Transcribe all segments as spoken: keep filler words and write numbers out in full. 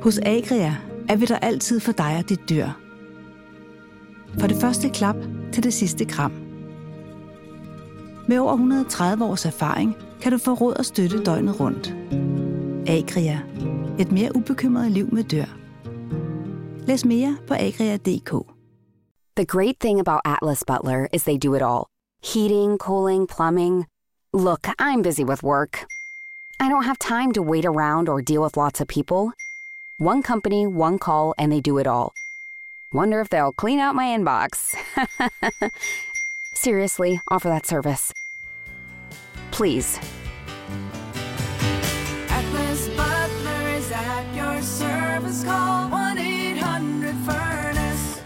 Hos Agria er vi der altid for dig og dit dyr. For det første klap til det sidste kram. Med over et hundrede og tredive års erfaring kan du få råd og støtte døgnet rundt. Agria. Et mere ubekymret liv med dyr. Læs mere på agria punktum d k. The great thing about Atlas Butler is they do it all. Heating, cooling, plumbing. Look, I'm busy with work. I don't have time to wait around or deal with lots of people. One company, one call, and they do it all. Wonder if they'll clean out my inbox. Seriously, offer that service. Please. Atlas Butler is at your service. Call one eight hundred furnace.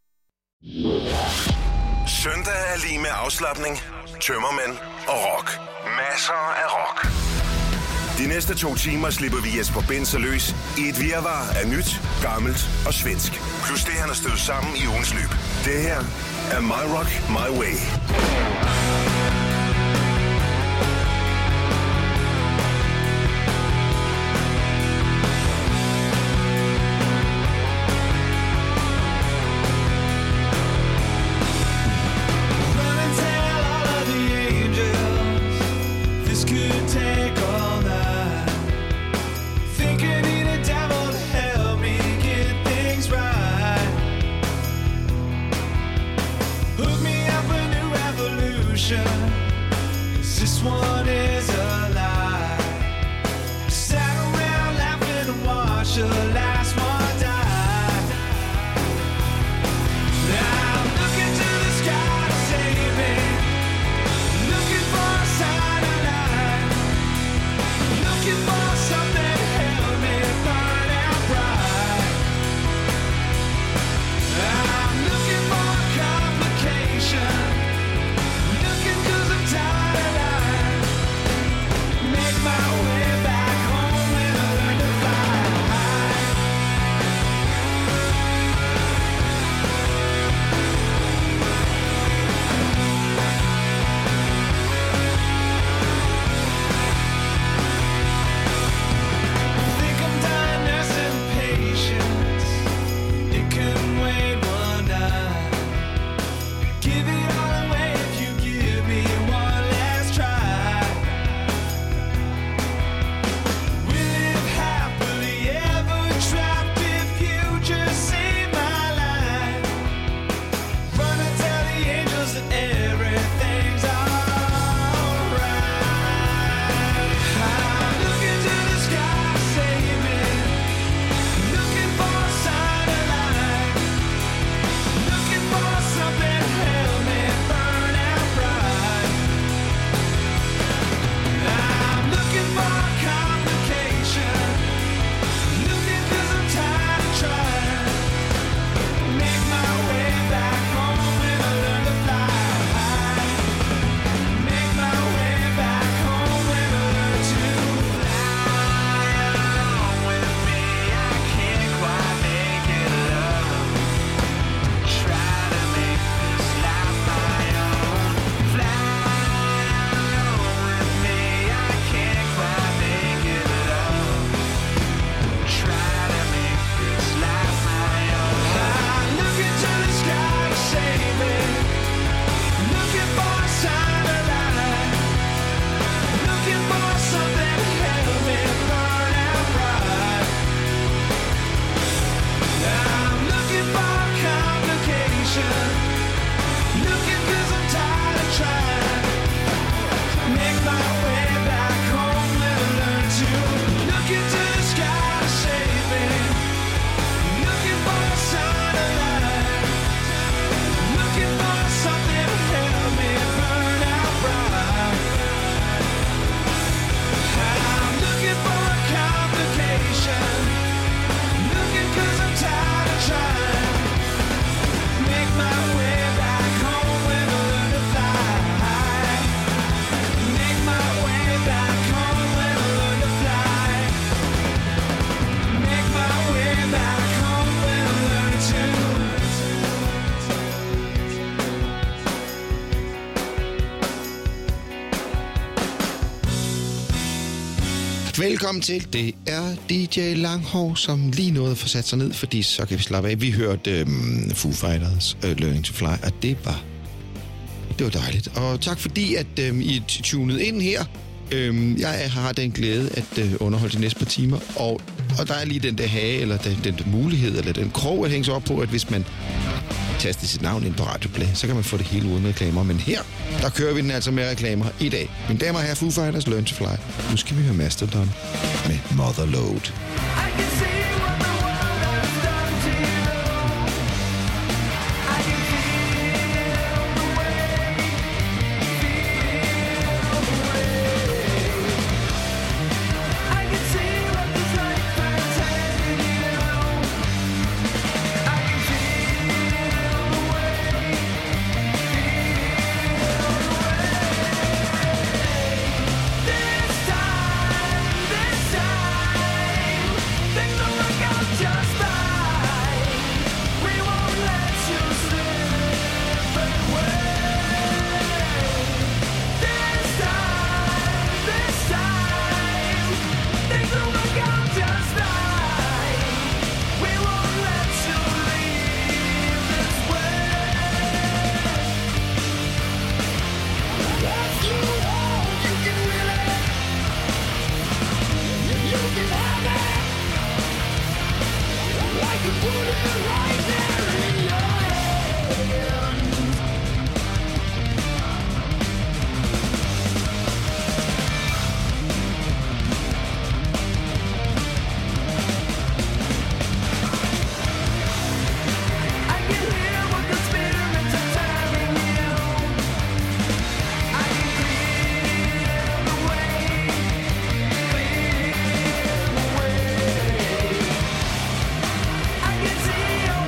Søndag er lige med afslapning, tømmermænd og rock. Masser af rock. De næste to timer slipper vi Jesper Binzer løs i et virvar af nyt, gammelt og svensk. Plus det, han har stødt sammen i ugens løb. Det her er My Rock, My Way. This one is a lie. Sat around laughing and watched the last one die. Now I'm looking to the sky to save me. Looking for a sign of light. Looking for something to help me burn out bright. I'm looking for a complication. Looking 'cause I'm tired of life. Velkommen til. Det er D J Langhår, som lige nåede at få sat sig ned, fordi så kan vi slappe af. Vi hørte øhm, Foo Fighters uh, Learning to Fly, og det var, det var dejligt. Og tak fordi, at øhm, I tunede ind her. Øhm, jeg har den glæde at øh, underholde de næste par timer, og, og der er lige den der hage, eller den, den mulighed, eller den krog, at hænge sig op på, at hvis man taster sit navn ind på Radioplay, så kan man få det hele uden reklamer. Men her, der kører vi den altså med reklamer i dag. Mine damer og herrer, Foo Fighters Learn to Fly. Nu skal vi høre Mastodon med Motherload. I can see you.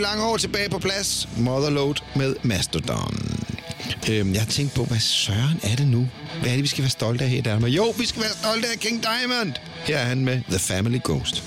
Langhår tilbage på plads. Motherload med Mastodon. Øhm, jeg har tænkt på, hvad søren er det nu? Hvad er det, vi skal være stolte af her i Danmark? Jo, vi skal være stolte af King Diamond. Her er han med The Family Ghost.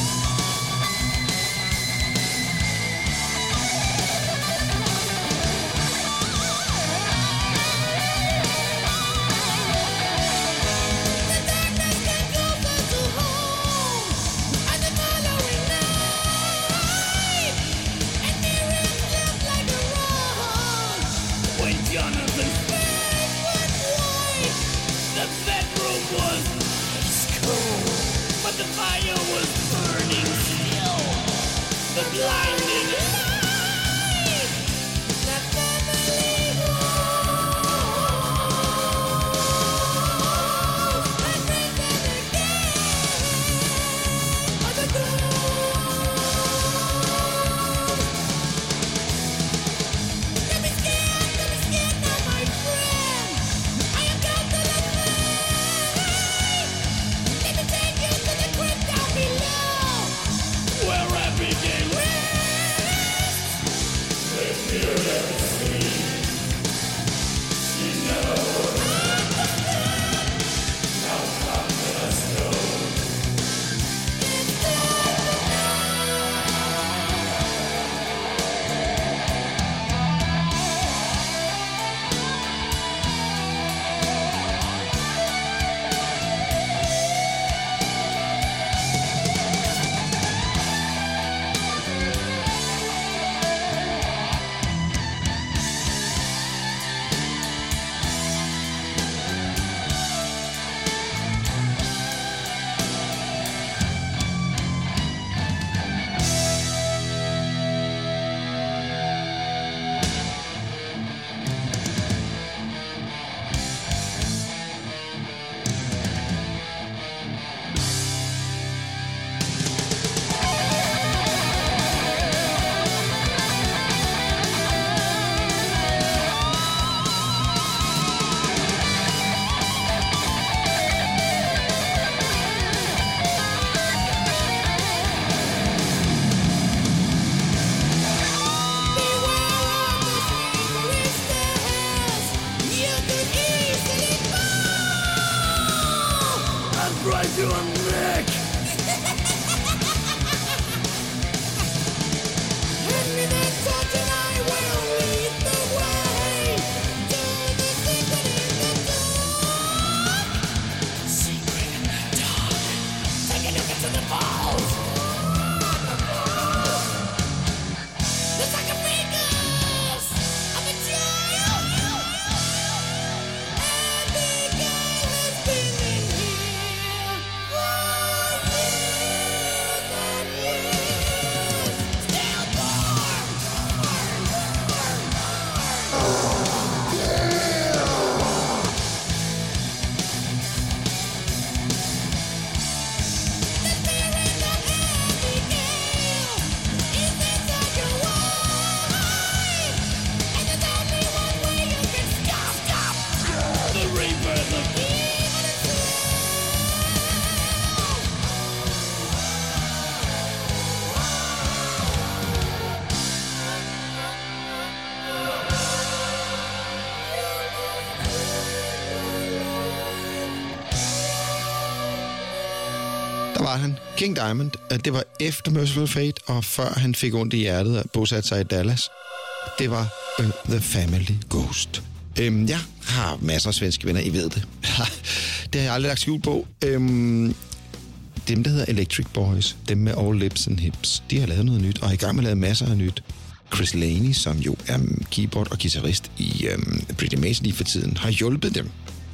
Var han. King Diamond, det var efter Merciful Fate, og før han fik ondt i hjertet og bosatte sig i Dallas. Det var uh, The Family Ghost. Øhm, jeg har masser af svenske venner, I ved det. Det har jeg aldrig lagt skjul på. Øhm, dem, der hedder Electric Boys, dem med All Lips and Hips, de har lavet noget nyt, og er i gang med at lave masser af nyt. Chris Laney, som jo er keyboard og guitarist i øhm, Pretty Mason lige for tiden, har hjulpet dem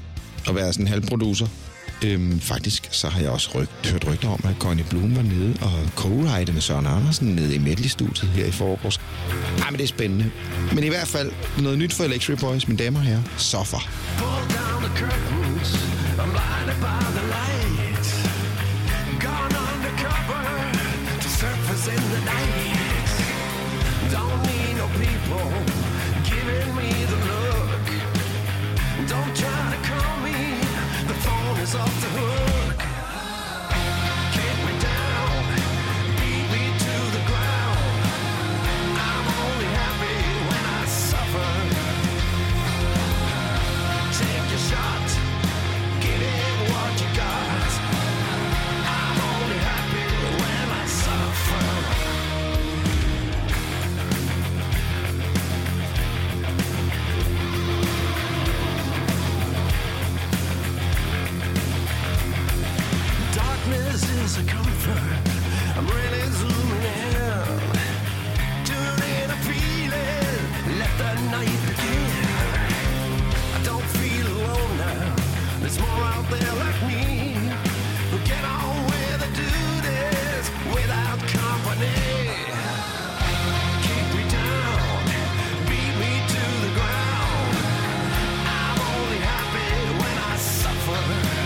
at være sådan en halvproducer. Øhm, faktisk så har jeg også rygt, hørt rygter om, at Connie Bloom var nede og co-write med Søren Andersen nede i Medley-studiet her i forgårs. Ej, men det er spændende. Men i hvert fald noget nyt for Electric Boys, mine damer og herrer. Suffer. Don't try to call me, the phone is off the hook. Kick me down, beat me to the ground. is a comfort. I'm really zooming in. Doing a feeling. Let the night begin. I don't feel alone now. There's more out there like me. Who get on with the duties without company. Keep me down. Beat me to the ground. I'm only happy when I suffer.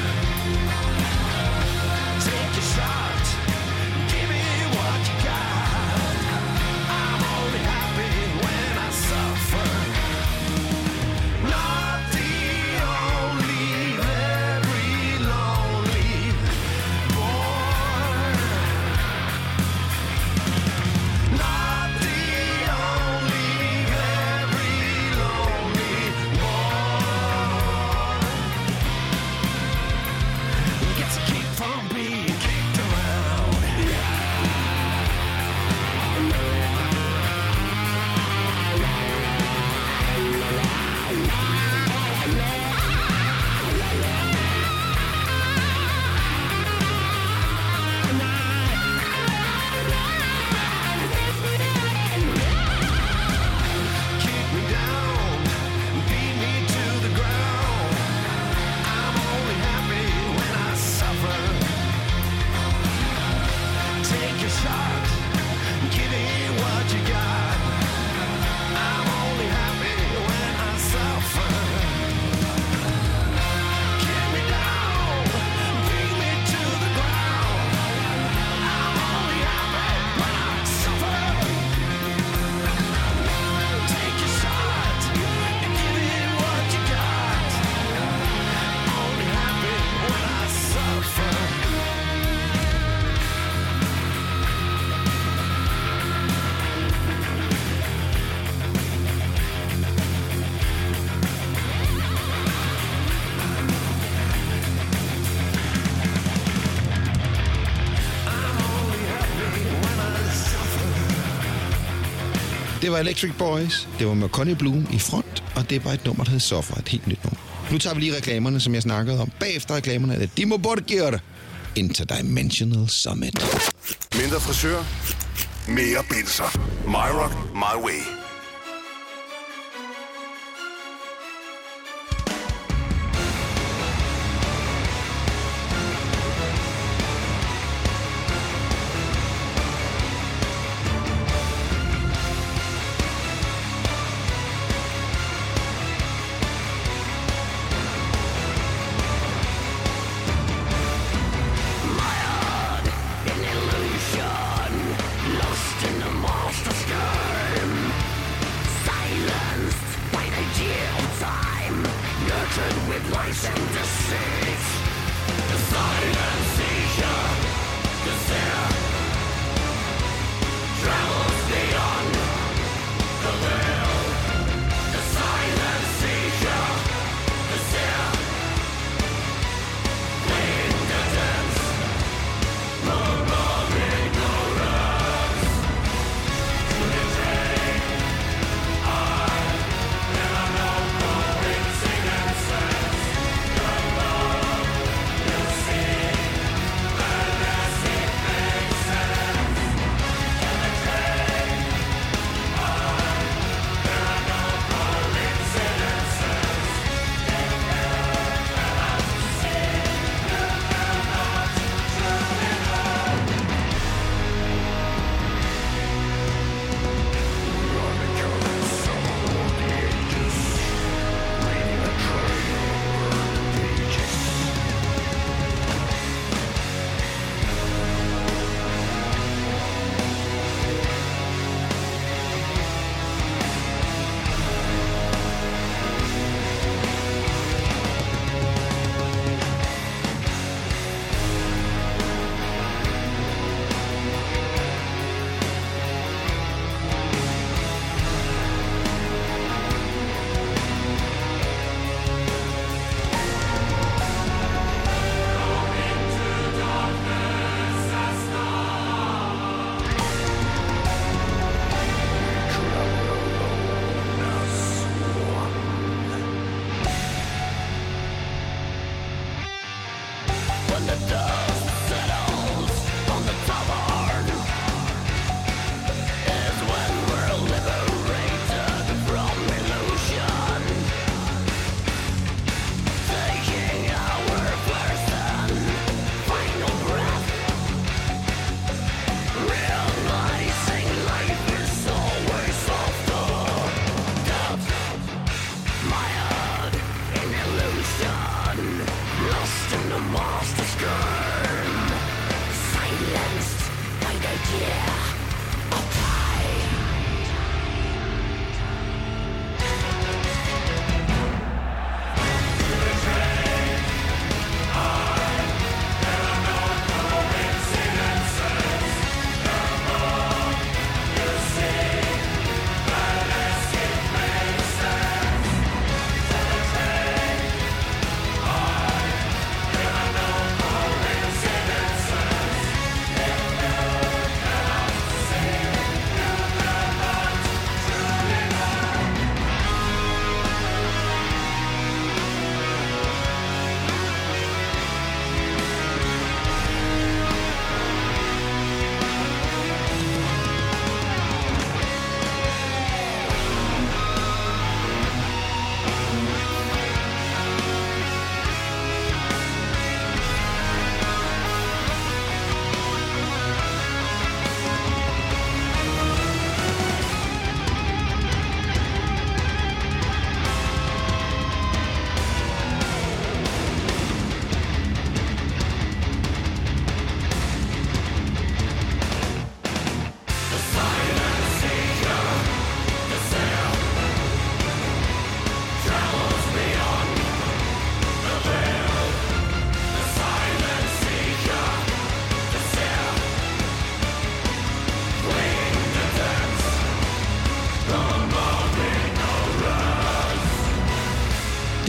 Take a shot. Give me what you got. I'm only happy when I suffer. Not the only very lonely boy. Not the only very lonely boy. Gets a kick from being kicked around. Kick me down, beat me to the ground. I'm only happy when I suffer. Take a shot, give me what you got. I'm only happy when I suffer. Kick me down, beat me to the ground. I'm only happy when I suffer. Take a shot, give me what you got. Only happy when I suffer. Det var Electric Boys, det var med Connie Bloom i front, og det var et nummer, der hed Suffer, et helt nyt nummer. Nu tager vi lige reklamerne, som jeg snakkede om. Bagefter reklamerne er det Dimmu Borgir, Interdimensional Summit. Mindre frisør, mere binser. My Rock, my way. When the dust settles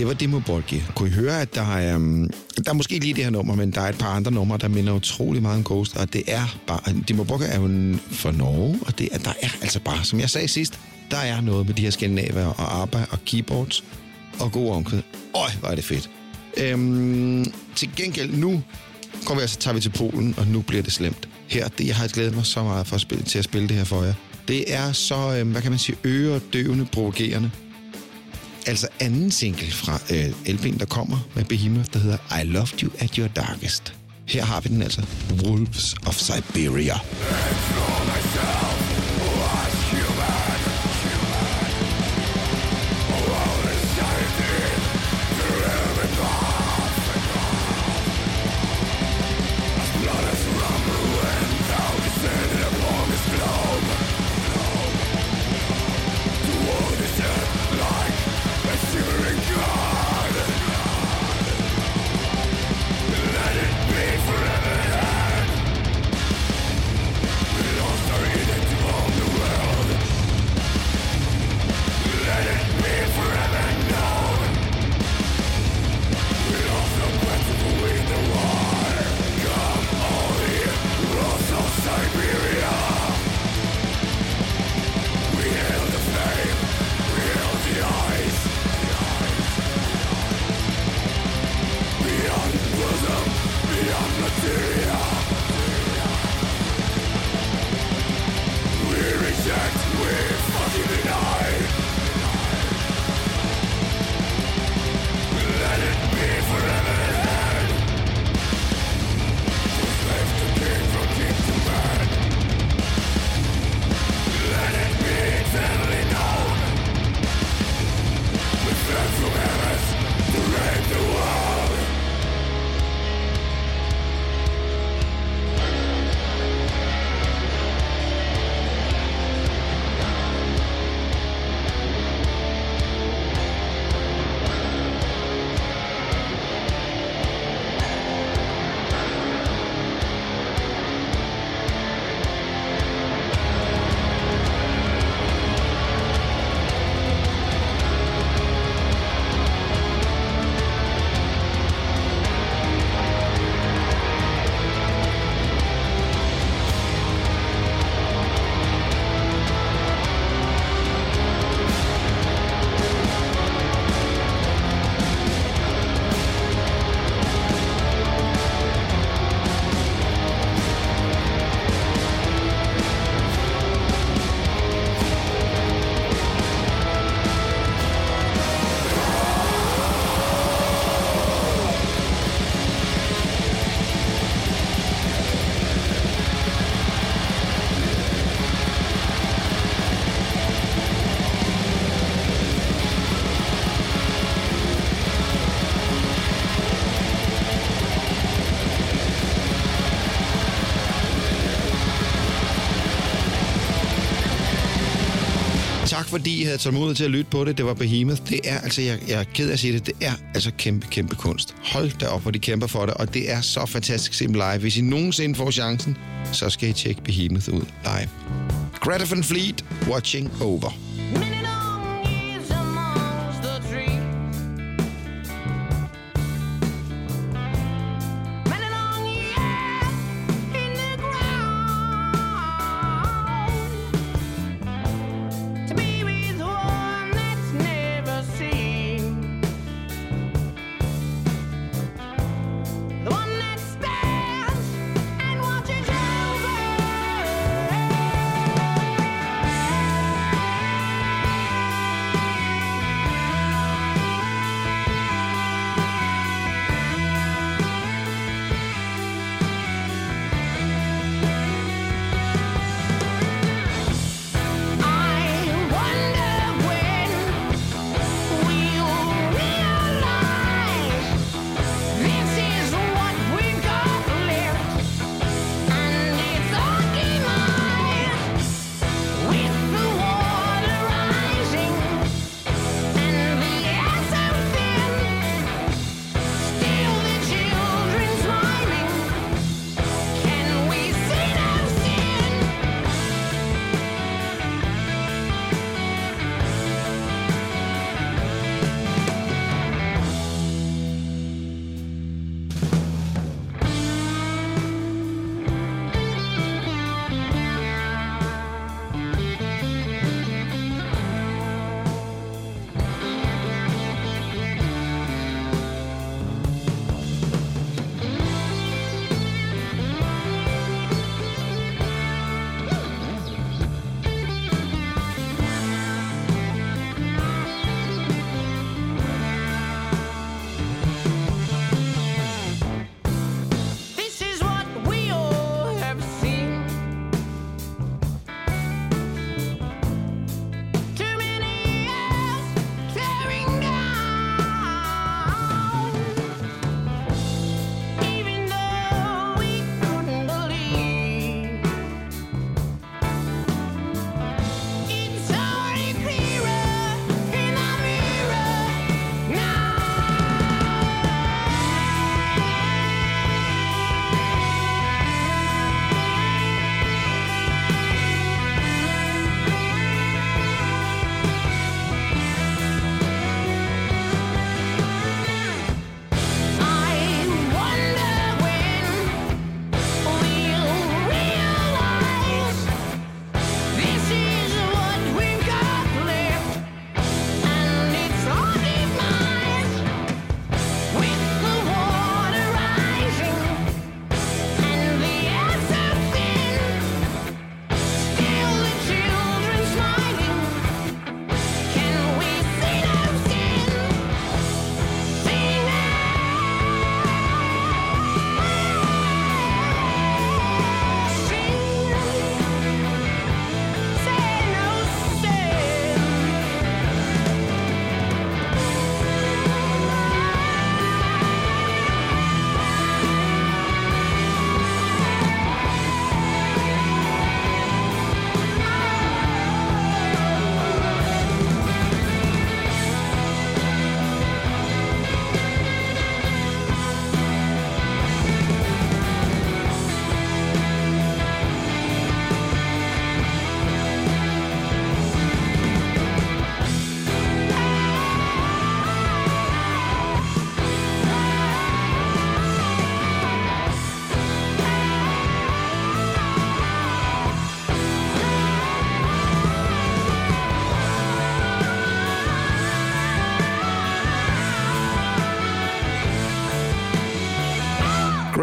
var Dimmu Borgir. Kunne I høre, at der er, um, der er måske lige det her nummer, men der er et par andre numre, der minder utrolig meget om Ghost, og det er bare... Dimmu Borgir er jo for Norge, og det er, der er altså bare, som jeg sagde sidst, der er noget med de her skandinaver og ABBA og keyboards og god omkvæd. Øj, hvor er det fedt. Øhm, til gengæld, nu kommer vi altså, tager vi til Polen, og nu bliver det slemt. Her, det, jeg har glædet mig så meget for at spille, til at spille det her for jer. Det er så, øh, hvad kan man sige, øredøvende, provokerende. Altså anden single fra øh, L P'en, der kommer med Behemoth, der hedder I Loved You At Your Darkest. Her har vi den altså. Wolves of Siberia. Tak fordi I havde tålmodighed til at lytte på det. Det var Behemoth. Det er altså, jeg, jeg er ked af at sige det, det er altså kæmpe, kæmpe kunst. Hold da op, hvor de kæmper for det, og det er så fantastisk set live. Hvis I nogensinde får chancen, så skal I tjekke Behemoth ud live. Greta Van Fleet, Watching Over.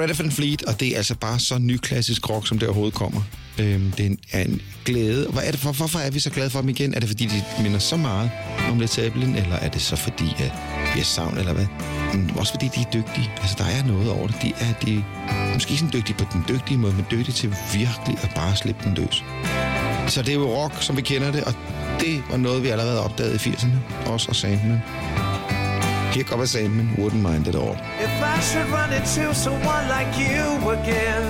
Greta Van Fleet, og det er altså bare så nyklassisk rock, som det overhovedet kommer. Øhm, det er en glæde. Hvad er det for, hvorfor er vi så glade for dem igen? Er det fordi, de minder så meget om Led Zeppelin, eller er det så fordi, at vi er savn, eller hvad? Men også fordi, de er dygtige. Altså, der er noget over det. De er de, måske ikke sådan dygtige på den dygtige måde, men dygtige til virkelig at bare slippe den løs. Så det er jo rock, som vi kender det, og det var noget, vi allerede opdagede i firserne. Os og Sandman. Her kommer Sandman, Wouldn't Mind At All. If I should run into someone like you again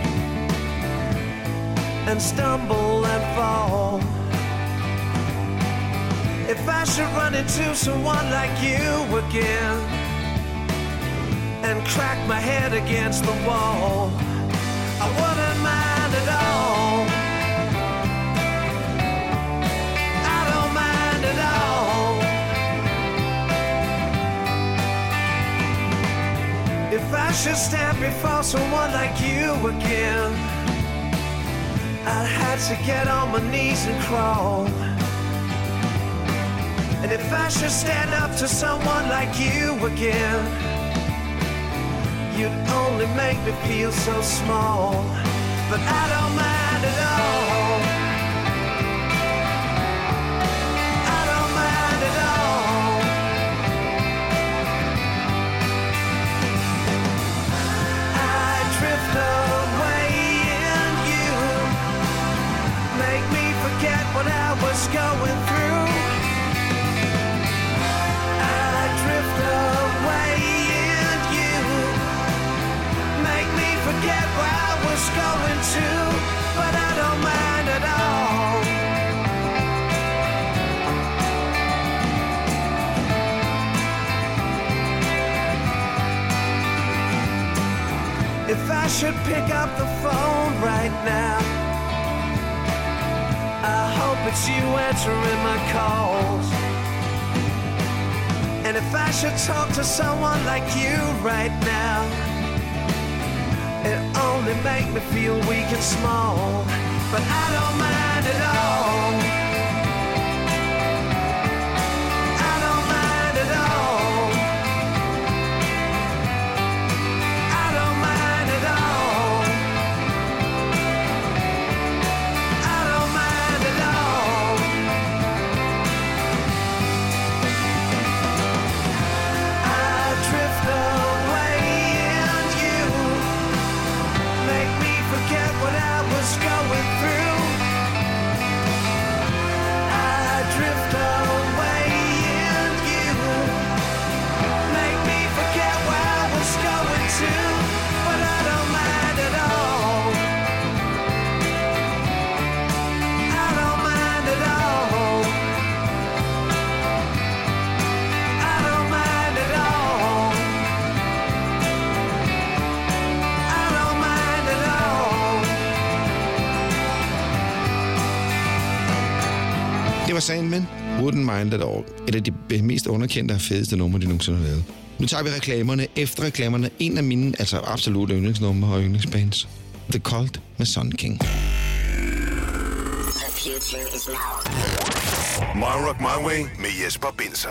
and stumble and fall, if I should run into someone like you again and crack my head against the wall, I wouldn't mind at all. I don't mind at all. If I should stand before someone like you again, I'd have to get on my knees and crawl. And if I should stand up to someone like you again, you'd only make me feel so small. But I don't mind at all. I don't mind at all. I drift away in you, make me forget what I was going through. I drift away in you, make me forget where I was going to, but I don't mind at all. If I should pick up the phone right now, I hope it's you answering my calls. And if I should talk to someone like you right now, it only make me feel weak and small. But I don't mind at all. I don't mind at all. I don't mind at all. I don't mind at all. I drift away in you, make me forget what I was going through. I drift away in you, make me forget where I was going to, but I don't mind at all. I don't mind at all. I don't mind at all. I don't mind at all. Det var Sandman, Wouldn't Mind At All. Et af de mest underkendte og fedeste numre, de nogensinde har lavet. Nu tager vi reklamerne. Efter reklamerne, en af mine altså absolut yndlingsnumre og yndlingsbands. The Cult med Sun King. My Rock My Way med Jesper Binzer.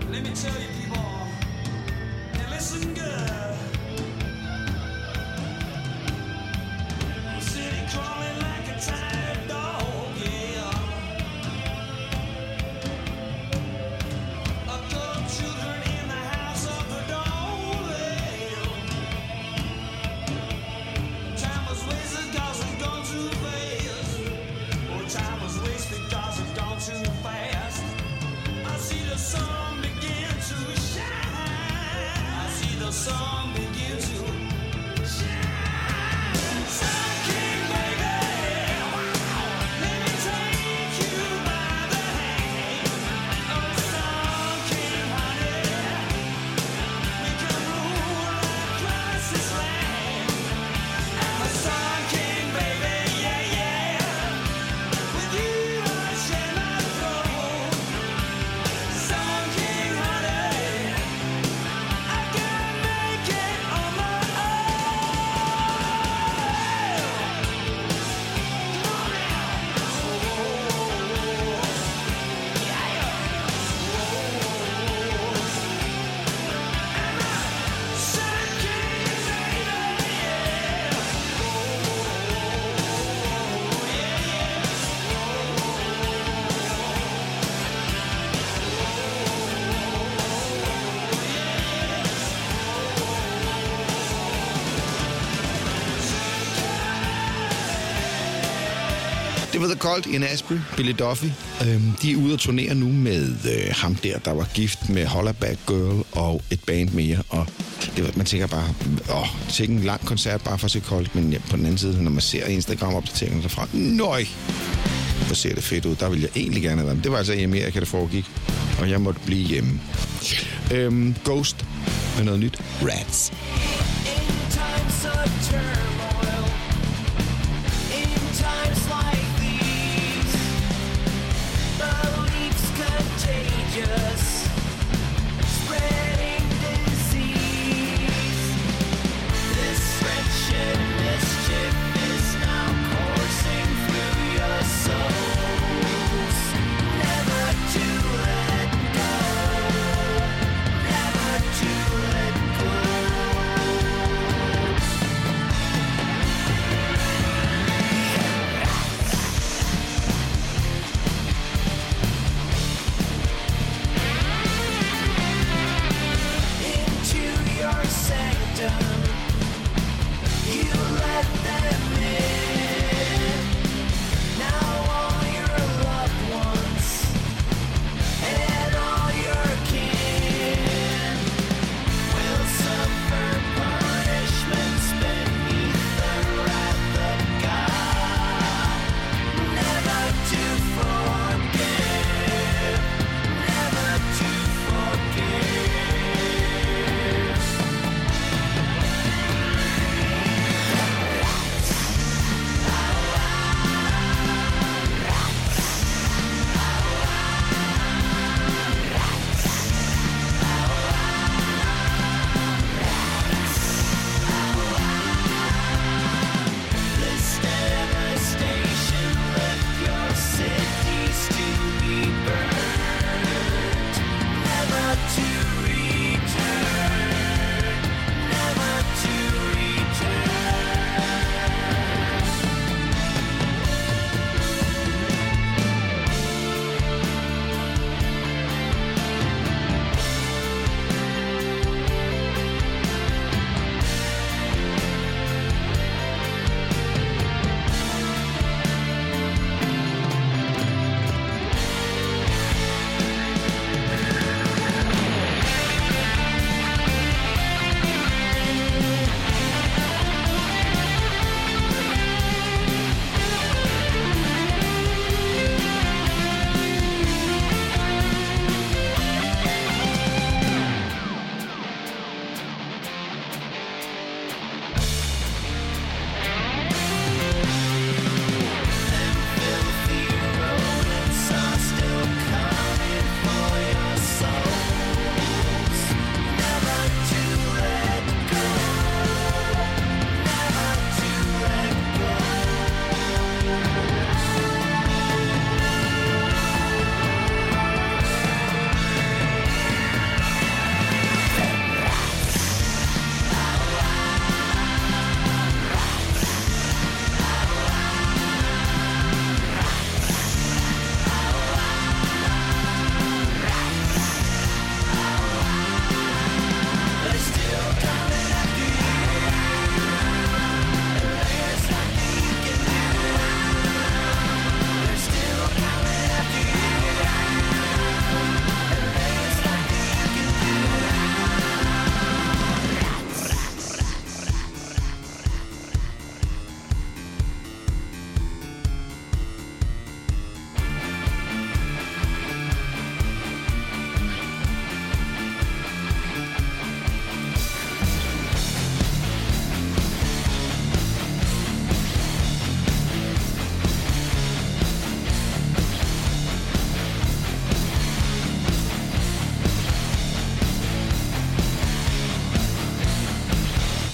Let me tell you, people, and listen good. I'm sitting crawling like a tired dog, yeah. A couple children in the house of the dog, yeah. Time was wasted 'cause it's gone too fast. Oh, time was wasted 'cause it's gone too fast. I see the sun begin to shine. I see the sun begin to shine. Sun King, baby, let me take you by the hand. Oh, Sun King, honey, we can rule across this land. I'm a Sun King, baby, yeah, yeah. With you I share my throne. Sun King, honey, I gotta make it on my Det var The Cult in Asbury, Billy Duffy. Øhm, de er ude at turnere nu med øh, ham der, der var gift med Hollaback Girl og et band mere. Og det var, man tænker bare, åh, det er ikke en lang koncert bare for at se Cult, men ja, på den anden side, når man ser Instagram-opdateringerne derfra, nøj, hvor ser det fedt ud. Der ville jeg egentlig gerne have været. Men det var altså i Amerika, det foregik, og jeg måtte blive hjemme. Øhm, Ghost med noget nyt. Rats. In times of turmoil, in times like these, beliefs contagious, spreading disease. This wretched mischief is now coursing through your souls. Never to let go, never to let go.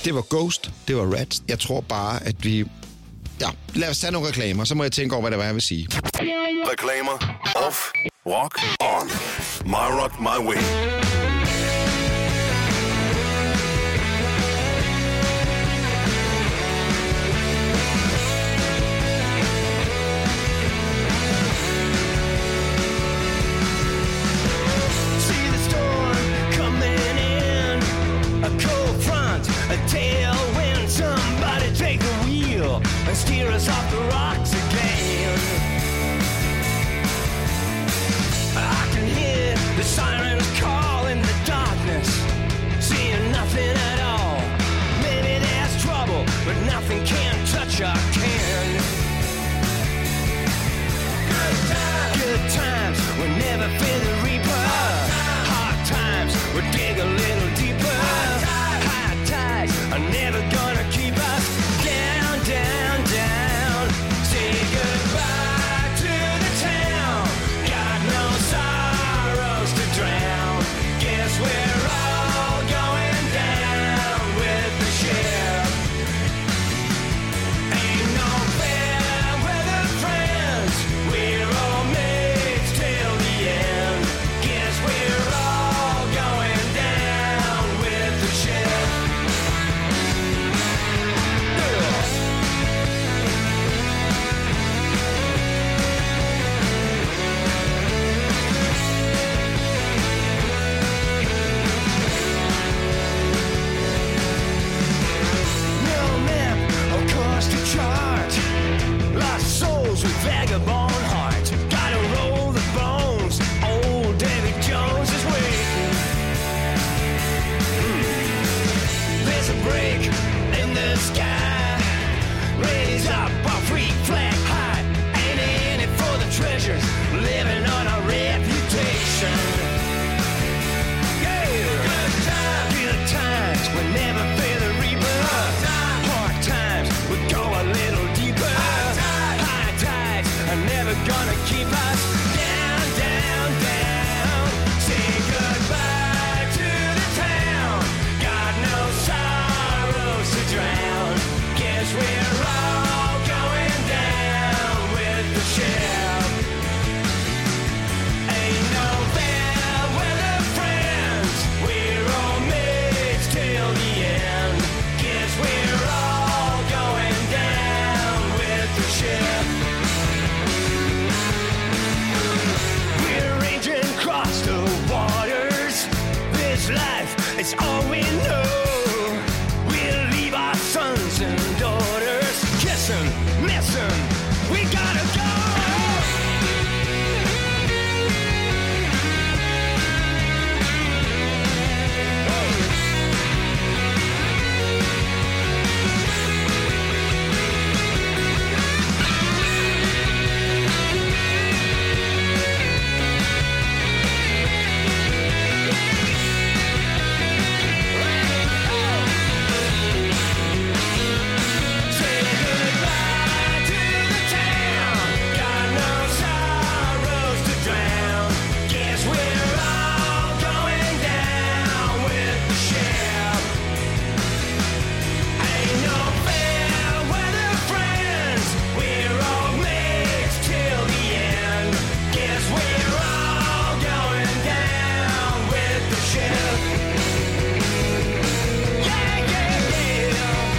Det var Ghost, det var Rats. Jeg tror bare, at vi... Ja, lad os tage nogle reklamer, så må jeg tænke over, hvad det var, jeg vil sige. Reklamer. Off. Rock. On. My Rock, My Way. See the storm coming in, a cold front, a tailwind. Somebody take the wheel and steer us off the rocks again. I can hear the sirens call in the darkness, seeing nothing at all. Maybe there's trouble, but nothing can touch our can. Good times, good times, we never fear the reaper. Hard times, we dig a little deeper. High tides are never gonna keep us down, down, down. Say goodbye to the town. Got no sorrows to drown. Guess we're all going down with the ship. Ain't no fair weather friends. We're all mates till the end. Guess we're all going down with the ship. No map, of course, to chart. Lost souls with vagabond hearts. Gotta roll the bones. Old David Jones is waiting. Hmm. There's a break in the sky. Raise up our free flag high. Ain't in it for the treasures. Living on our reputation. Yeah. Good times, good times. We never fear the reaper. Hard times, we go a little deeper. High tides are never gonna keep us down, down, down. Say goodbye to the town. Got no sorrows to drown. Guess we're all going down with the ship. Ain't no fair weather friends. We're all mates till the end. Guess we're all going down with the ship. We're ranging across the waters. This life is all we know. We'll leave our sons and daughters kissing, missing. We gotta go. Say goodbye to the town. Got no sorrows to drown. Guess we're all going down with the ship. Ain't no fair weather friends. We're all mates till the end. Guess we're all going down with the ship. Yeah, yeah, yeah.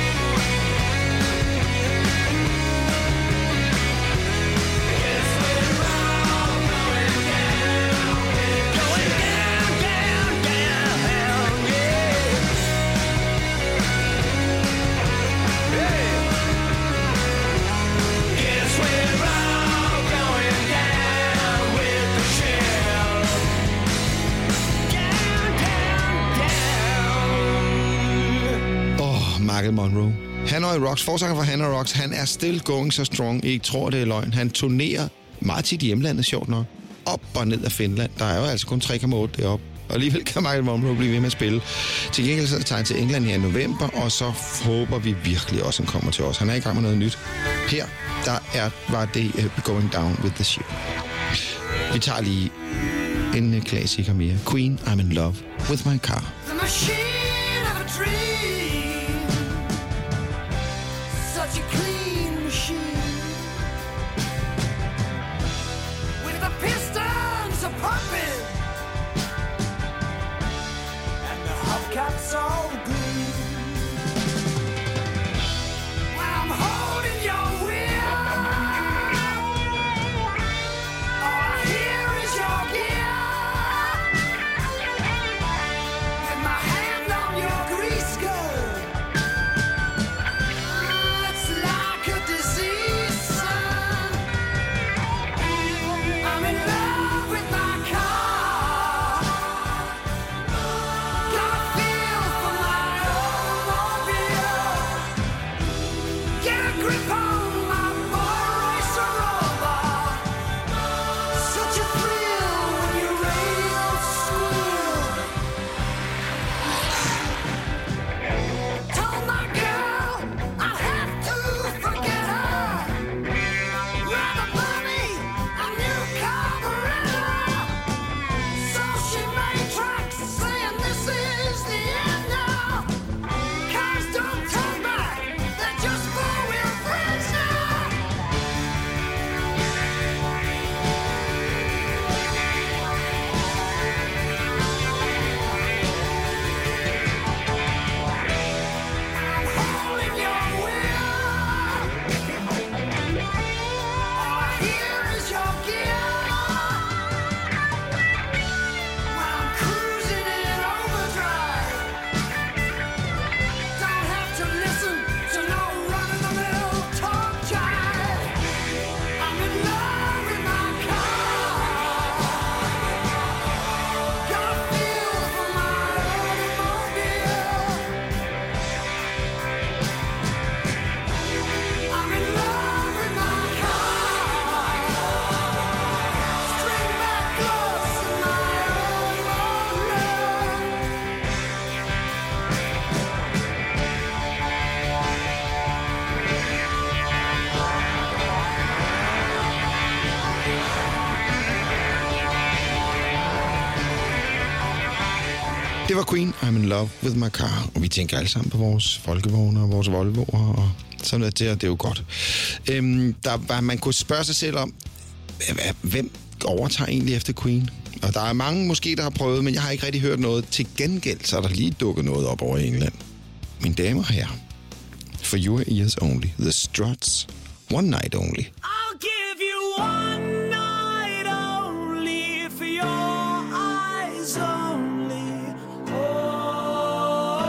Guess we're all going down, going down, down, down, yeah. Yeah. Guess we're all going down with the ship. Down, down, down. Åh, oh, Michael Monroe. Hanoi Rocks, forsanger for Hanoi Rocks, han er still going so strong. I ikke tror, det er løgn. Han turnerer meget tit i hjemlandet, sjovt nok. Op og ned af Finland. Der er jo altså kun tre komma otte deroppe. Og alligevel kan Michael Monroe blive ved med at spille. Til gengæld så er det tegn til England her i november, og så håber vi virkelig også, at han kommer til os. Han er i gang med noget nyt. Her, der er, var det uh, Going Down with the Ship. Vi tager lige en klassiker mere. Queen, I'm in love with my car. The machine of a dream. such a clean machine. With the pistons a pumping and the hubcaps all green. When I'm holding your wheel, all I hear is your gear. With my hand on your grease gun, it's like a disease, son. I'm in love with my car. Got a feel for my automobile. Get a grip on my boy racer rover. Such a thrill when you radio squeal. Told my girl I'd have to forget her. Rather buy me a new carburetor. So she made tracks saying this is the end now. Cars don't turn back, they're just four-wheel friends now. I'm holding your wheel. All I hear is your gear. When I'm cruising in overdrive, don't have to listen to no run-of-the-mill talk jive. I'm in love with my car. Got a feel for my automobile. I'm in love with my car. String back close in my automobile. Det var Queen, I'm in love with my car. Og vi tænker alle sammen på vores folkevogne og vores Volvoer, og sådan er det, og det er jo godt. Øhm, der var, man kunne spørge sig selv om, hvem overtager egentlig efter Queen? Og der er mange måske, der har prøvet, men jeg har ikke rigtig hørt noget. Til gengæld, så er der lige dukket noget op over i England. Mine damer og herrer, for your ears only, The Struts, One Night Only. I'll give you one night only for your eyes only. Oh,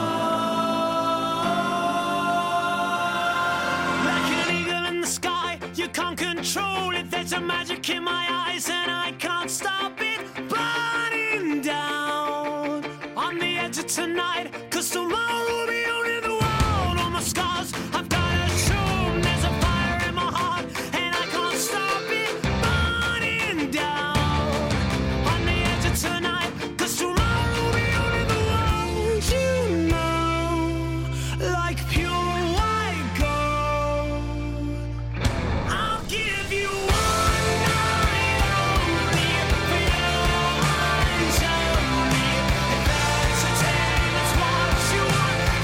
like an eagle in the sky, you can't control it. There's a magic in my eyes, and I can't stop it burning down on the edge of tonight. 'Cause tomorrow will be only the world on my scars. I've got a tomb, there's a fire in my heart, and I can't stop it burning down on the edge of tonight. 'Cause tomorrow will be only the world you know, like pure white gold. I'll give you one night only for your eyes only. If that's a tale, that's what you want.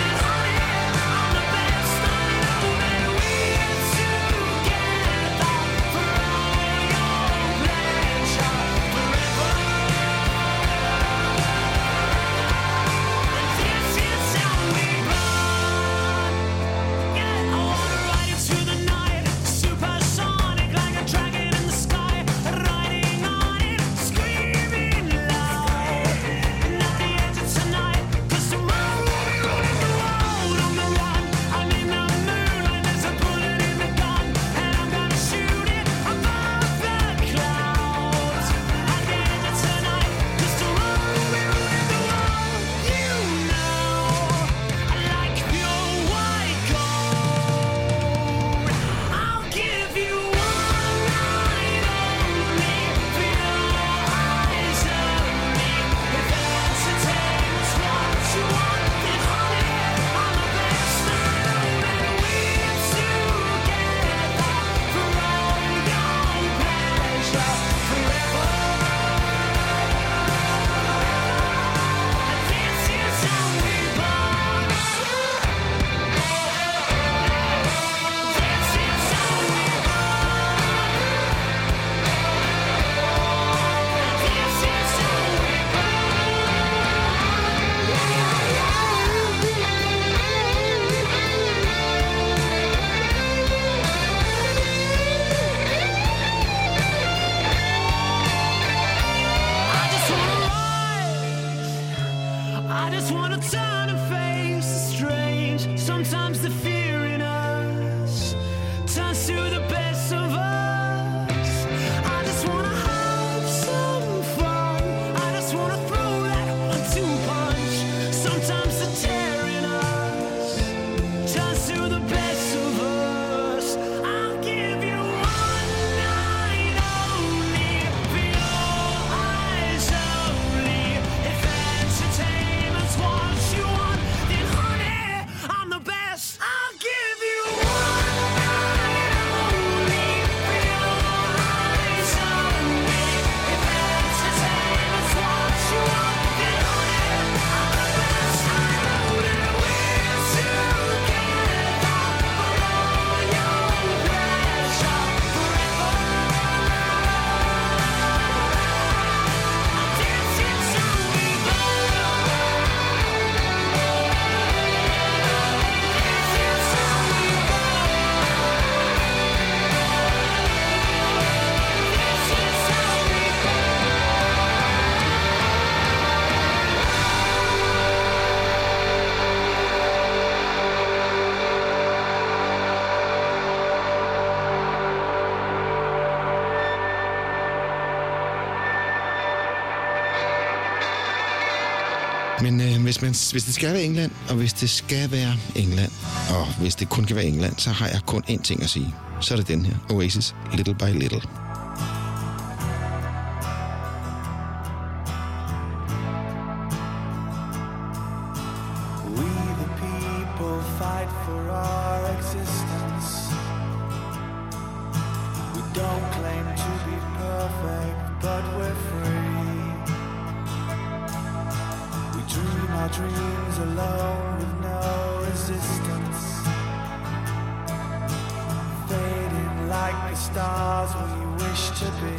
I just wanna turn and face the strange. Sometimes the fear in us turns to the best of us. I just wanna have some fun. I just wanna throw that one-two punch. Sometimes the tear in us turns to the best of us. I'll give you one night only for your eyes only. If entertainment's what you want, then honey, I'm the best. I'll give you one night only for your eyes only. If entertainment's what you want, then honey, I'm the best. I know that we're together for all your pleasure forever. I'll dance you till we burn. Dance you till we Men øh, hvis, man, hvis det skal være England, og hvis det skal være England, og hvis det kun kan være England, så har jeg kun én ting at sige. Så er det den her. Oasis, Little by Little. We the people fight for our existence. We don't claim to be perfect, but we're free. We dream our dreams alone with no resistance. Fading like the stars we wish to be.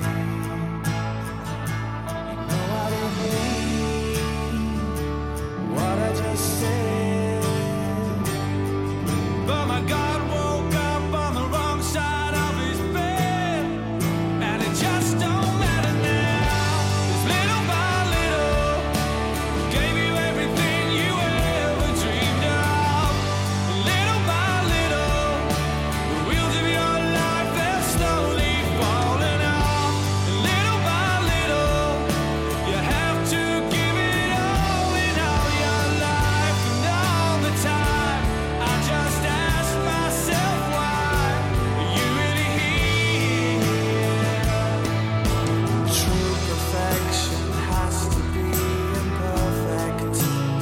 You know I didn't mean what I just said, but my God woke up on the wrong side of his bed, and it just don't matter now. 'Cause little by little, gave you everything you ever dreamed of. Little by little, the wheels of your life, they're slowly falling off. Little by little, you have to give it all in all your life and all the time. I just ask myself why you really here. True perfection has to be imperfect.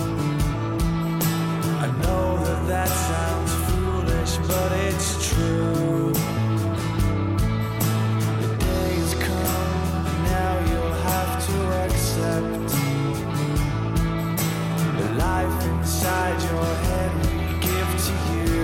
I know that that sounds foolish, but it's true. The days come, now you'll have to accept the life inside your head we give to you.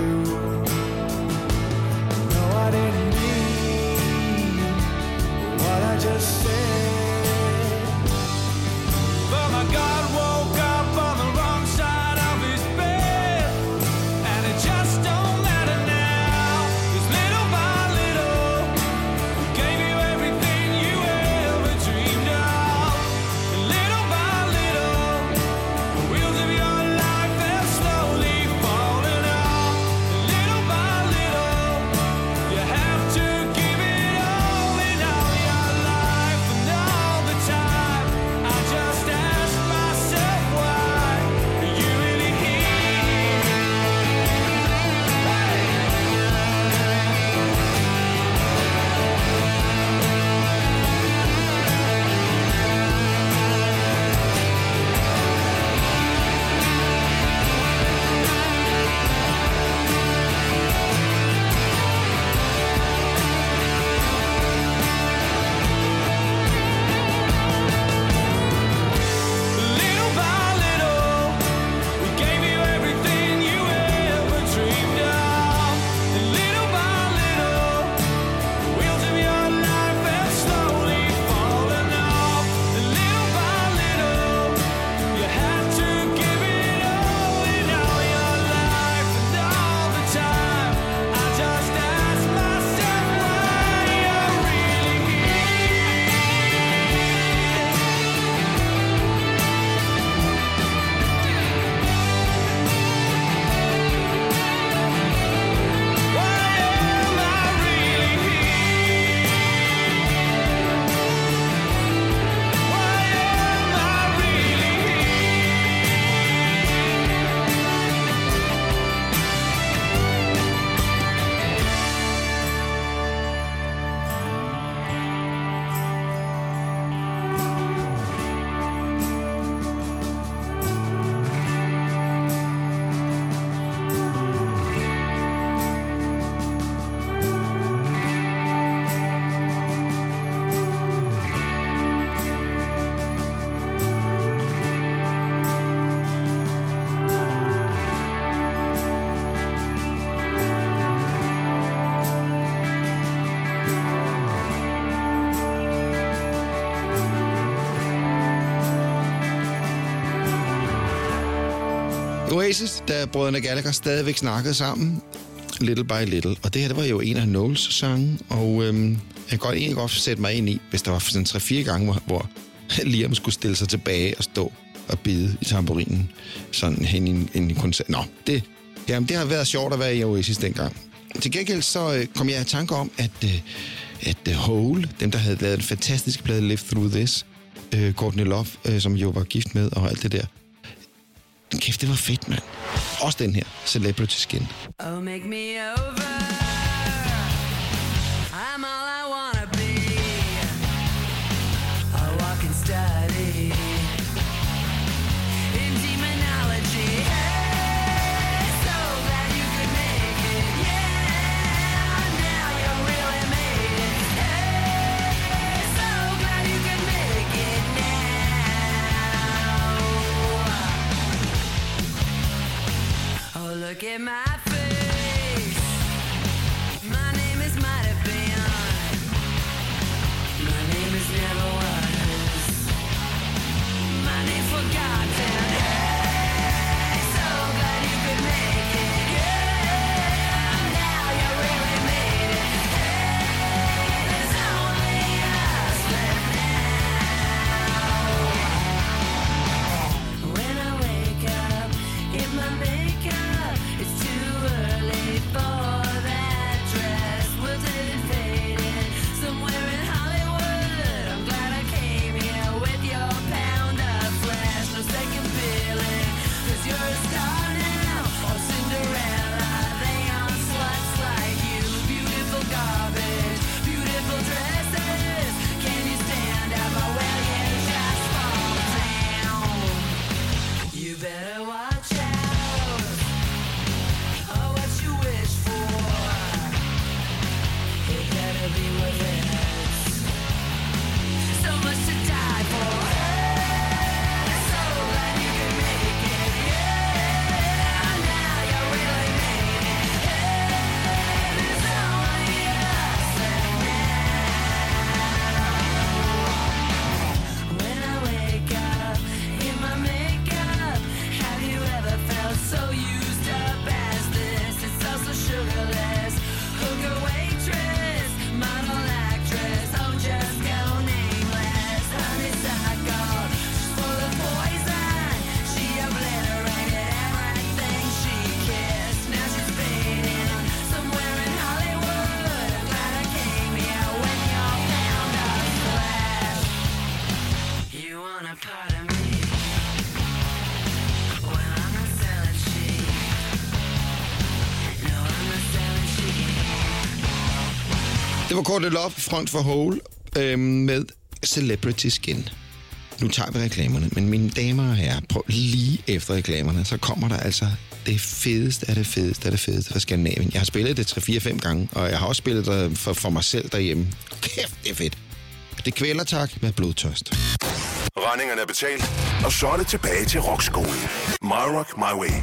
No, I didn't mean what I just said, but my God woke up on the wrong side of his bed, and it just don't matter now. 'Cause little by little, gave you everything you ever dreamed of. And little by little, the wheels of your life, they're slowly Oasis, da brødrene Gallagher stadigvæk snakkede sammen, Little by Little. Og det her, det var jo en af Knowles' sange, og øhm, jeg kan godt egentlig godt sætte mig ind i, hvis der var sådan tre-fire gange, hvor, hvor Liam skulle stille sig tilbage og stå og bide i tamburinen, sådan hen i en, en koncert. Nå, det, jamen, det har været sjovt at være i Oasis dengang. Til gengæld så øh, kom jeg i tanke om, at, øh, at uh, Hole, dem der havde lavet en fantastisk plade Live Through This, øh, Courtney Love, øh, som jo var gift med, og alt det der. Kæft, det var fedt, mand. Også den her, Celebrity Skin. Oh, make me over. I'm all I wanna be. A walking study in demonology. Hey, so glad you could make it. Yeah, now you really made it. Hey, so glad you could make it now. Oh, look at my face. My name is might have been. My name is never was. My name's forgotten. Hey, so glad you could make it. Yeah, now you really made it. Hey, there's only us left now. When I wake up in my makeup, it's too early for that dress. Wilted and faded, somewhere in Hollywood. I'm glad I came here with your pound of flesh. No second feeling, cause you're a star now. Or Cinderella, they on sluts like you. Beautiful garbage, beautiful dresses. Can you stand up or will you just fall down? You better watch out. Oh, what you wish for, it better be worth it. So much to die for. Hey, so glad you could make it. Yeah, now you really made it. Hey, there's only us left now. When I wake up in my makeup, have you ever felt so used up as this? It's also sugarless. Hooker, waitress, model, actress, oh just go nameless. Honeysuckle, she's full of poison. She obliterated everything she kissed. Now she's fading somewhere in Hollywood. I'm glad I came here with your pound of flesh. You want a part of me? Well, I'm not selling cheap. No, I'm not selling cheap. Det var Courtney Love, front for Hole, øh, med Celebrity Skin. Nu tager vi reklamerne, men mine damer og herrer, prøv lige efter reklamerne, så kommer der altså det fedeste af det fedeste af det fedeste fra Skandinavien. Jeg har spillet det tre fire fem gange, og jeg har også spillet det for, for mig selv derhjemme. Kæft, det er fedt. Det kvæler tak med blodtørst. Regningerne er betalt, og så er det tilbage til rockskolen. My Rock, My Way.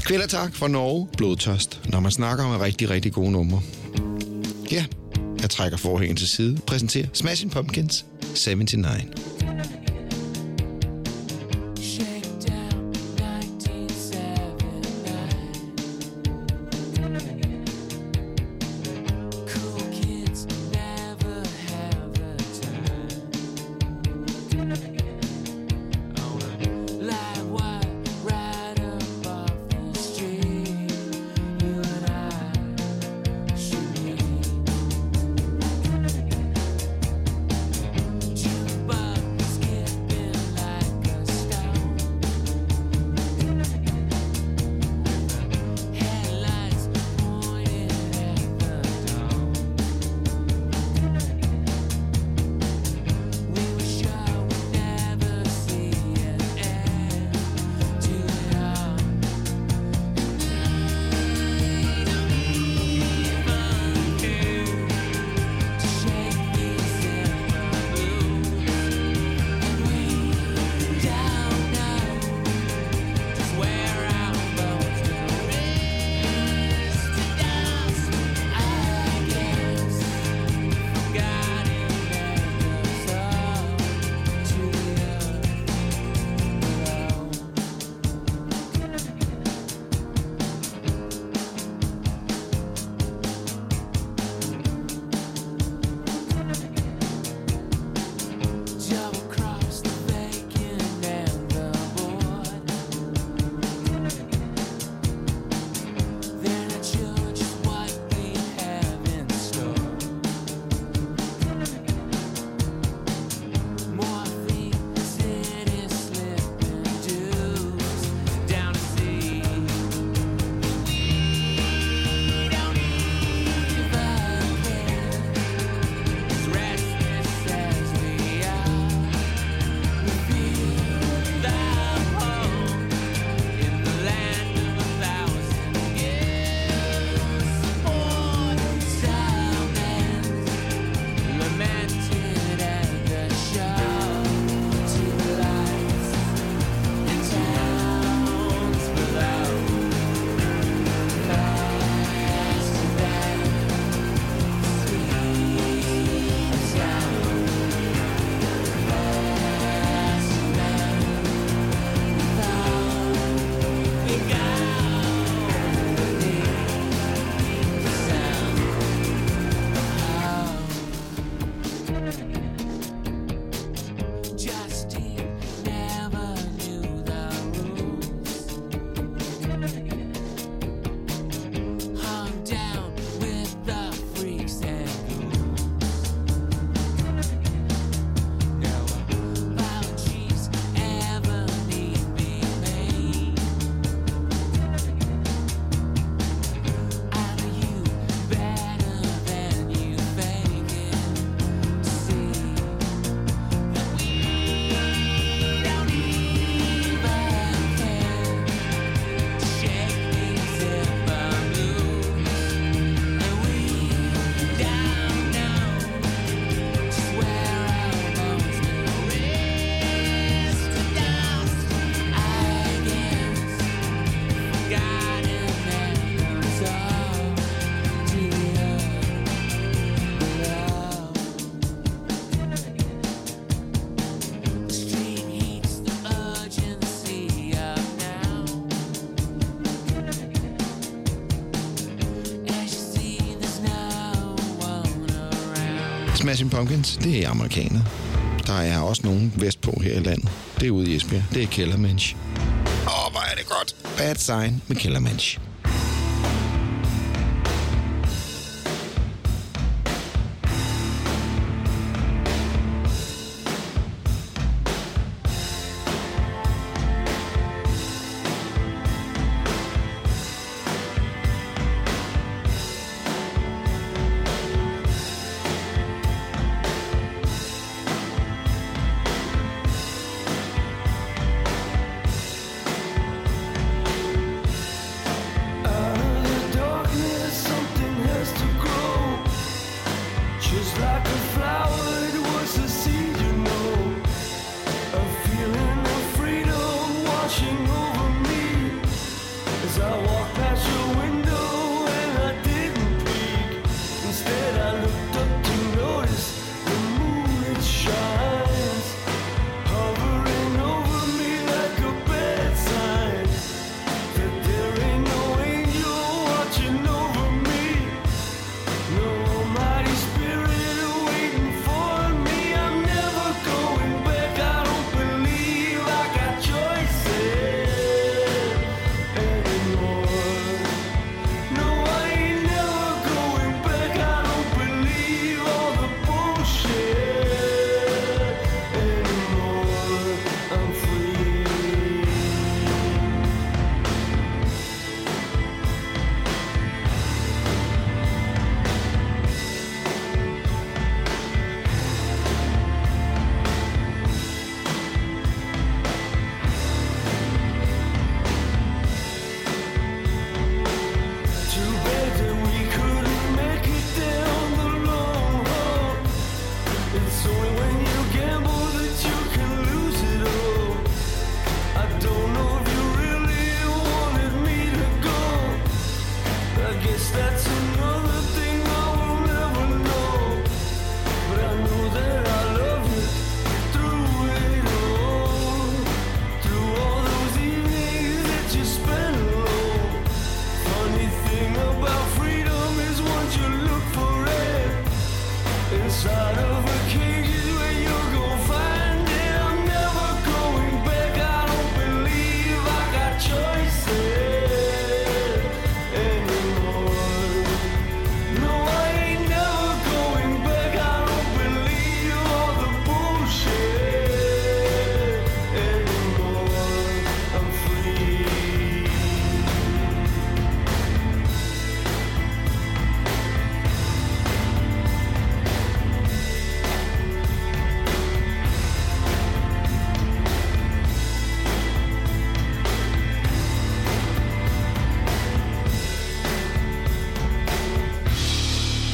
Kvælertak fra Norge. Blodtørst, når man snakker om rigtig, rigtig gode numre. Ja, jeg trækker forhængen til side. Præsenterer Smashing Pumpkins syvoghalvfems. Smashing Pumpkins, det er amerikanere. Der er også nogen vestpå her i landet. Det er ude i Esbjerg. Det er Kellermensch. Åh, hvor er det godt. Bad Sign med Kellermensch.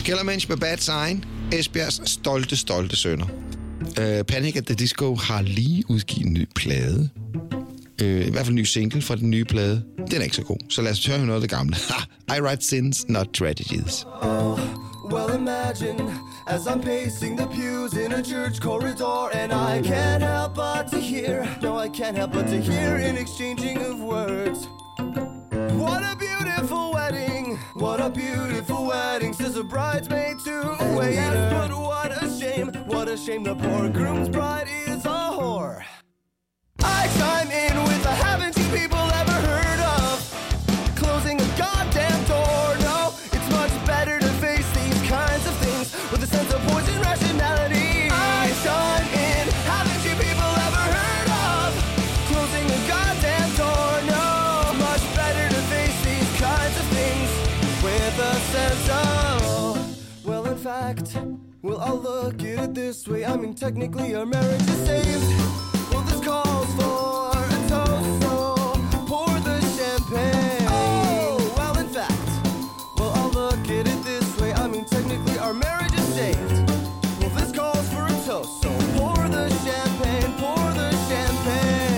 Kellermensch med Bad Sign. Esbjergs stolte, stolte sønner. Uh, Panic at the Disco har lige udgivet en ny plade. Uh, I hvert fald en ny single fra den nye plade. Den er ikke så god, så lad os høre noget af det gamle. I write sins, not tragedies. Oh, well, imagine as I'm pacing the pews in a church corridor, and I can't help but to hear, no, I can't help but to hear an exchanging of words. What a beautiful wedding, what a beautiful wedding, says a bridesmaid to a waiter. But what a shame, what a shame, the poor groom's bride is a whore. I chime in with a haven't you people ever heard of closing a goddamn door? No, it's much better to face these kinds of things with a sense of poison rationality. I chime in, haven't you people ever heard of closing a goddamn door? No, it's much better to face these kinds of things with a sense of, well, in fact, well, I'll look at it this way. I mean, technically our marriage is saved. Well, this calls for a toast, so pour the champagne. Oh, well, in fact, well, I'll look at it this way. I mean, technically our marriage is saved. Well, this calls for a toast, so pour the champagne, pour the champagne.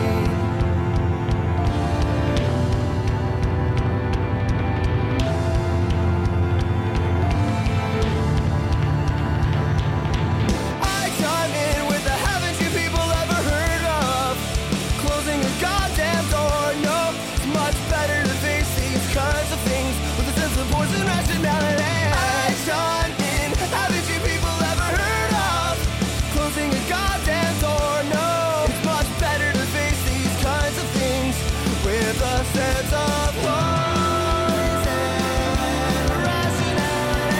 I chime in with the haven't you people ever heard of closing a goddamn door? No, it's much better to face these kinds of things with a sense of poison rationality. I chime in, haven't you people ever heard of closing a goddamn door? No, it's much better to face these kinds of things with a sense of poison rationality.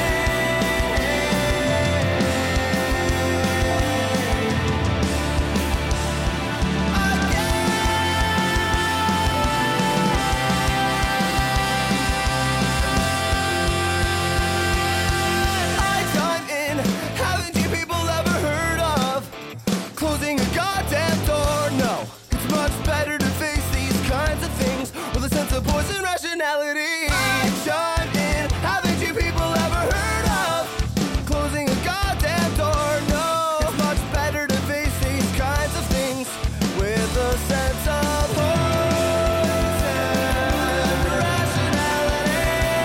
I chime in, haven't you people ever heard of closing a goddamn door? No, it's much better to face these kinds of things with a sense of poison rationality. I chime in, haven't you people ever heard of closing a goddamn door? No, it's much better to face these kinds of things with a sense of poison rationality.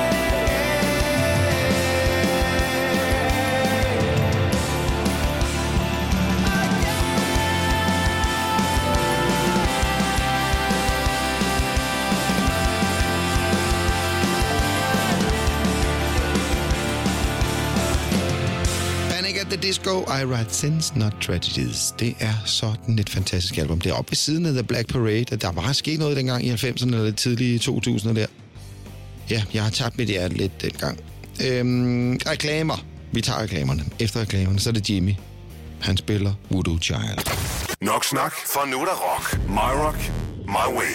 Panic at the Disco, I write sins, not tragedies. Det er sådan et fantastisk album. Det er oppe ved siden af The Black Parade, og der var sket noget dengang i halvfemserne eller tidlige to tusinde der. Ja, jeg har tabt mit hjerte lidt dengang. Øhm, reklamer. Vi tager reklamerne. Efter reklamerne, så er det Jimmy. Han spiller Voodoo Child. Nok snak, for nu er der rock. My rock, my way.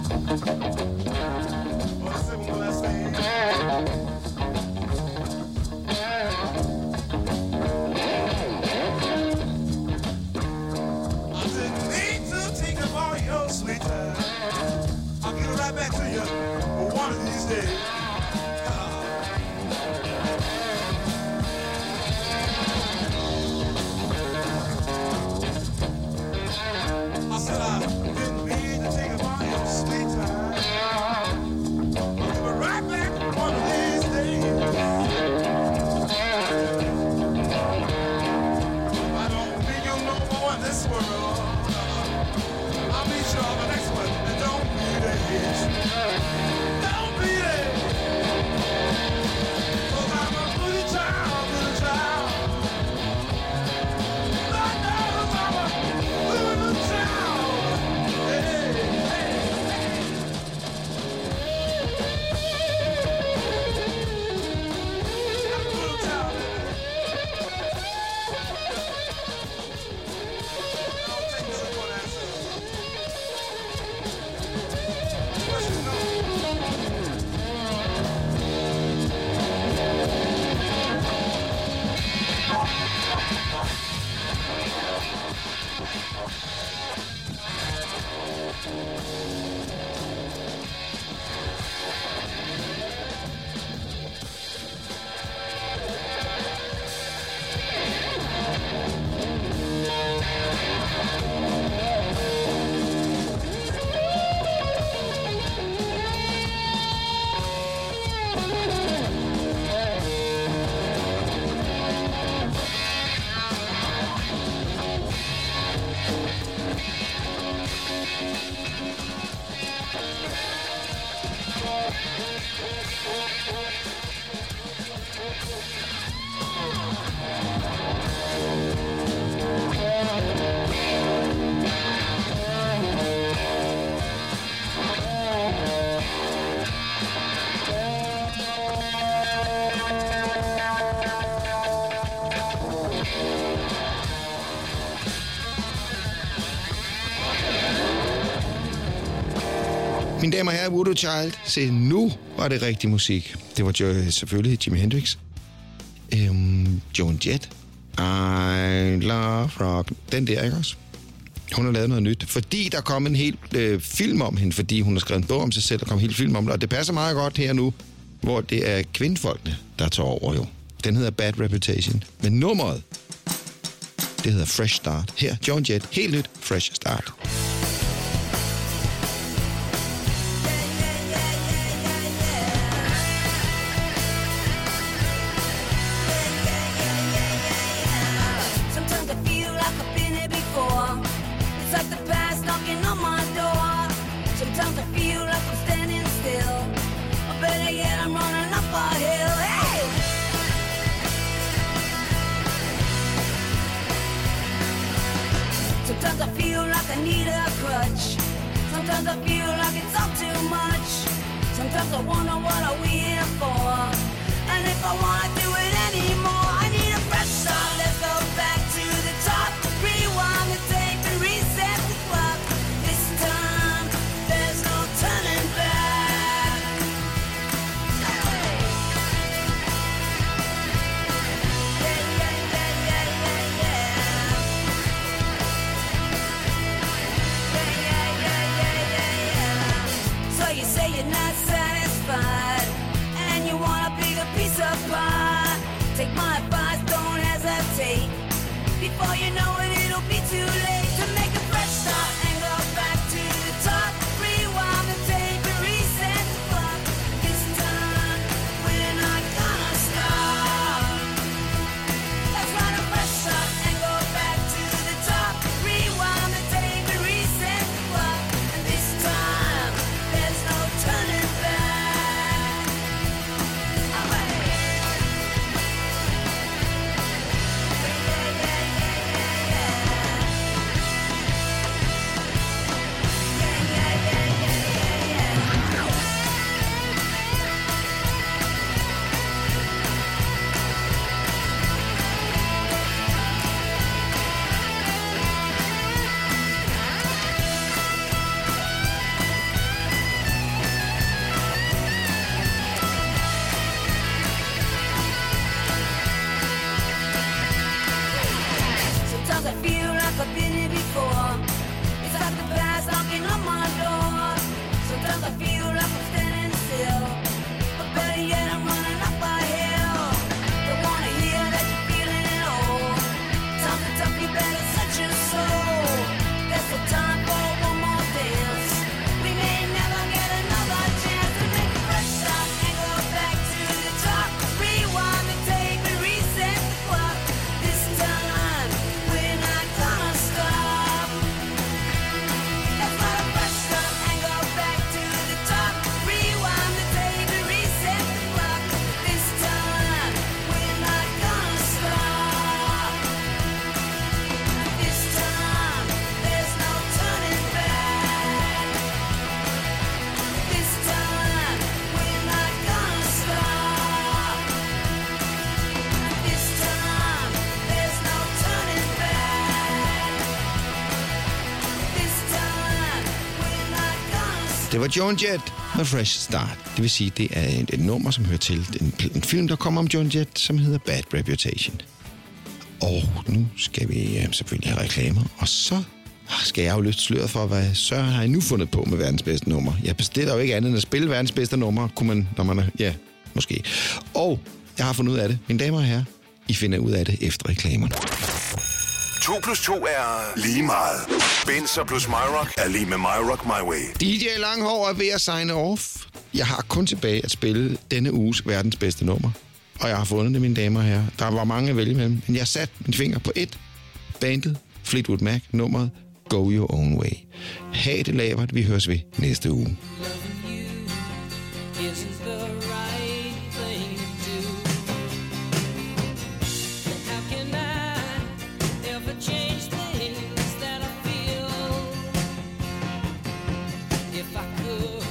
Mine damer og herrer, Voodoo Child. Se, nu var det rigtig musik. Det var jo selvfølgelig Jimi Hendrix. Øhm, Joan Jett. I love rock. Den der, ikke også? Hun har lavet noget nyt, fordi der kom en hel øh, film om hende, fordi hun har skrevet en bog om sig selv, der kom en hel film om det, og det passer meget godt her nu, hvor det er kvindfolkene, der tager over jo. Den hedder Bad Reputation, men nummeret, det hedder Fresh Start. Her, Joan Jett, helt nyt, Fresh Start. Sometimes I feel like I need a crutch. Sometimes I feel like it's all too much. Sometimes I wonder what are we here for? And if I wanna do it anymore, I need a fresh start. Let's go back to the top. Rewind the tape and reset the clock. This time, there's no turning back. Yeah, yeah, yeah, yeah, yeah, yeah. So you say you're not satisfied, and you want a bigger piece of pie. Take my advice, don't hesitate. Before you know it, it'll be too late to make a fresh start and go back to the top. Rewind the tape and reset the clock. This time, we're not gonna stop. Let's write a fresh start and go back to the top. Rewind the tape and reset the clock. And this time, there's no turning back. Away. Yeah, yeah, yeah, yeah, yeah. Det var Joan Jett med Fresh Start. Det vil sige, det er et, et nummer, som hører til en, en film, der kommer om Joan Jett, som hedder Bad Reputation. Og nu skal vi øh, selvfølgelig have reklamer, og så skal jeg jo løfte sløret for, hvad Søren har I nu fundet på med verdens bedste nummer. Jeg bestiller jo ikke andet end at spille verdens bedste nummer, kunne man, når man er, ja, måske. Og jeg har fundet ud af det. Mine damer og herrer, I finder ud af det efter reklamerne. to plus to er lige meget. Benzer plus MyRock er lige med MyRock My Way. D J Langhår er ved at signe off. Jeg har kun tilbage at spille denne uges verdens bedste nummer. Og jeg har fundet det, mine damer og herrer. Der var mange at vælge mellem, men jeg satte min finger på et. Bandet Fleetwood Mac, nummeret Go Your Own Way. Ha' det labert. Vi høres ved næste uge. If I could